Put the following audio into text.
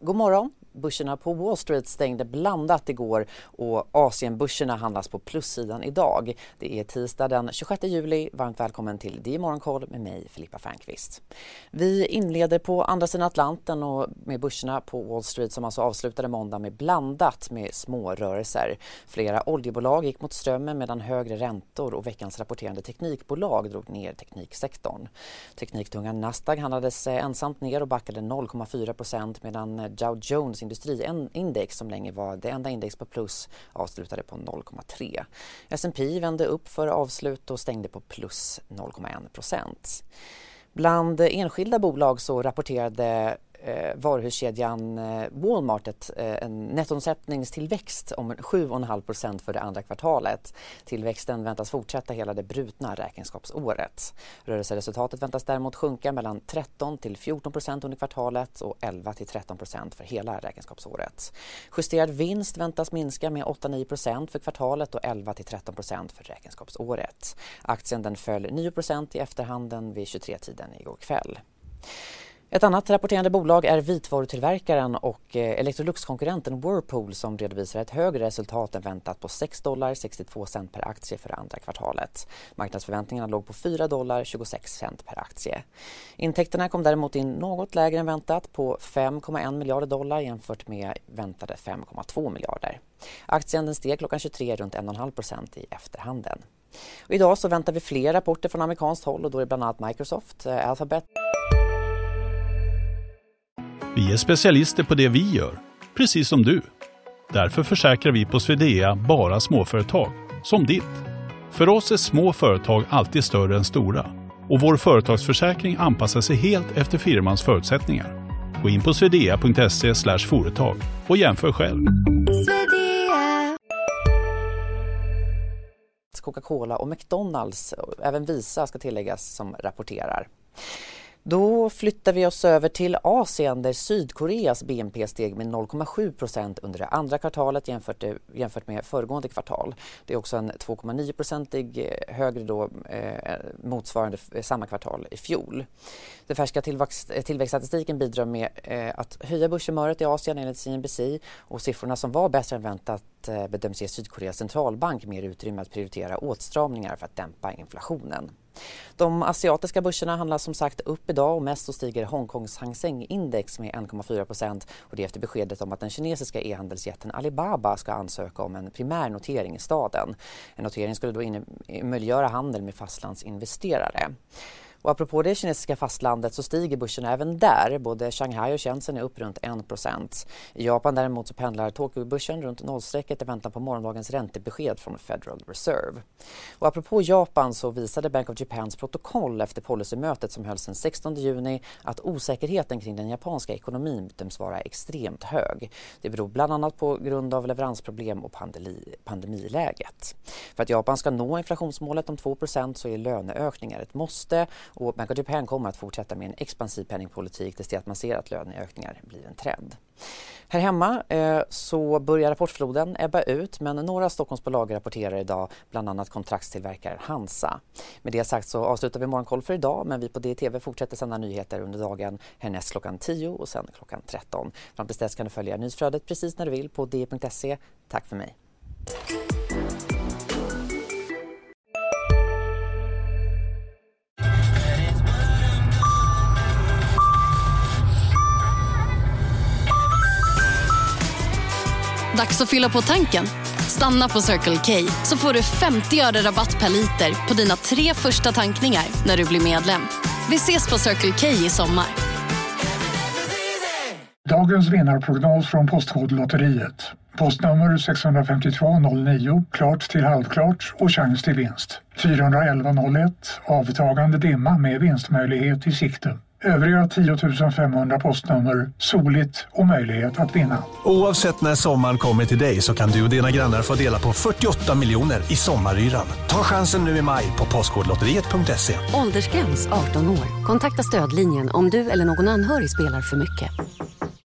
God morgon. Börserna på Wall Street stängde blandat igår och Asienbörserna handlas på plussidan idag. Det är tisdag den 26 juli. Varmt välkommen till DI Morgonkoll med mig, Filippa Färnqvist. Vi inleder på andra sidan Atlanten och med börserna på Wall Street som alltså avslutade måndag med blandat med små rörelser. Flera oljebolag gick mot strömmen medan högre räntor och veckans rapporterande teknikbolag drog ner tekniksektorn. Tekniktunga Nasdaq handlades ensamt ner och backade 0,4% medan Dow Jones industriindex som länge var det enda index på plus avslutade på 0,3. S&P vände upp för avslut och stängde på plus 0,1%. Bland enskilda bolag så rapporterade varuhuskedjan Walmart en nettoomsättningstillväxt om 7,5% för det andra kvartalet. Tillväxten väntas fortsätta hela det brutna räkenskapsåret. Rörelseresultatet väntas däremot sjunka mellan 13-14% under kvartalet och 11-13% för hela räkenskapsåret. Justerad vinst väntas minska med 8-9% för kvartalet och 11-13% för räkenskapsåret. Aktien den föll 9% i efterhanden vid 23-tiden igår kväll. Ett annat rapporterande bolag är vitvarutillverkaren och Electrolux-konkurrenten Whirlpool som redovisar ett högre resultat än väntat på $6,62 per aktie för det andra kvartalet. Marknadsförväntningarna låg på $4,26 per aktie. Intäkterna kom däremot in något lägre än väntat på $5,1 miljarder jämfört med väntade 5,2 miljarder. Aktien den steg klockan 23 runt 1,5% i efterhanden. Och idag så väntar vi fler rapporter från amerikanskt håll och då är bland annat Microsoft, Alphabet. Vi är specialister på det vi gör, precis som du. Därför försäkrar vi på Swedea bara småföretag, som ditt. För oss är små företag alltid större än stora. Och vår företagsförsäkring anpassar sig helt efter firmans förutsättningar. Gå in på swedea.se/företag och jämför själv. Coca-Cola och McDonalds, även Visa ska tilläggas som rapporterar. Då flyttar vi oss över till Asien där Sydkoreas BNP steg med 0,7% under det andra kvartalet jämfört med föregående kvartal. Det är också en 2,9% högre då motsvarande samma kvartal i fjol. Den färska tillväxtstatistiken bidrar med att höja börshumöret i Asien enligt CNBC och siffrorna som var bättre än väntat bedöms ge Sydkoreas centralbank mer utrymme att prioritera åtstramningar för att dämpa inflationen. De asiatiska börserna handlas som sagt upp idag och mest så stiger Hongkongs Hang Seng-index med 1,4% och det efter beskedet om att den kinesiska e-handelsjätten Alibaba ska ansöka om en primär notering i staden. En notering skulle då möjliggöra handel med fastlandsinvesterare. Och apropå det kinesiska fastlandet så stiger börsen även där. Både Shanghai och Shenzhen är upp runt 1%. I Japan däremot så pendlar Tokyo-börsen runt nollstrecket i väntan på morgondagens räntebesked från Federal Reserve. Och apropå Japan så visade Bank of Japans protokoll efter policymötet som hölls den 16 juni att osäkerheten kring den japanska ekonomin bedöms vara extremt hög. Det beror bland annat på grund av leveransproblem och pandemiläget. För att Japan ska nå inflationsmålet om 2% så är löneökningar ett måste. Och Bank of Japan kommer att fortsätta med en expansiv penningpolitik tills att man ser att löneökningar blir en trend. Här hemma så börjar rapportfloden ebba ut men några Stockholmsbolag rapporterar idag, bland annat kontraktstillverkaren Hansa. Med det sagt så avslutar vi morgonkoll för idag men vi på DTV fortsätter sända nyheter under dagen härnäst klockan 10 och sen klockan 13. Fram till dess kan du följa nyhetsflödet precis när du vill på di.se. Tack för mig. Dags att fylla på tanken. Stanna på Circle K så får du 50 öre rabatt per liter på dina 3 första tankningar när du blir medlem. Vi ses på Circle K i sommar. Dagens vinnarprognos från Postkodlotteriet. Postnummer 65209, klart till halvklart och chans till vinst. 41101, avtagande dimma med vinstmöjlighet i sikte. Övriga 10 500 postnummer, soligt och möjlighet att vinna. Oavsett när sommaren kommer till dig så kan du och dina grannar få dela på 48 miljoner i sommaryran. Ta chansen nu i maj på postkodlotteriet.se. Åldersgräns 18 år. Kontakta stödlinjen om du eller någon anhörig spelar för mycket.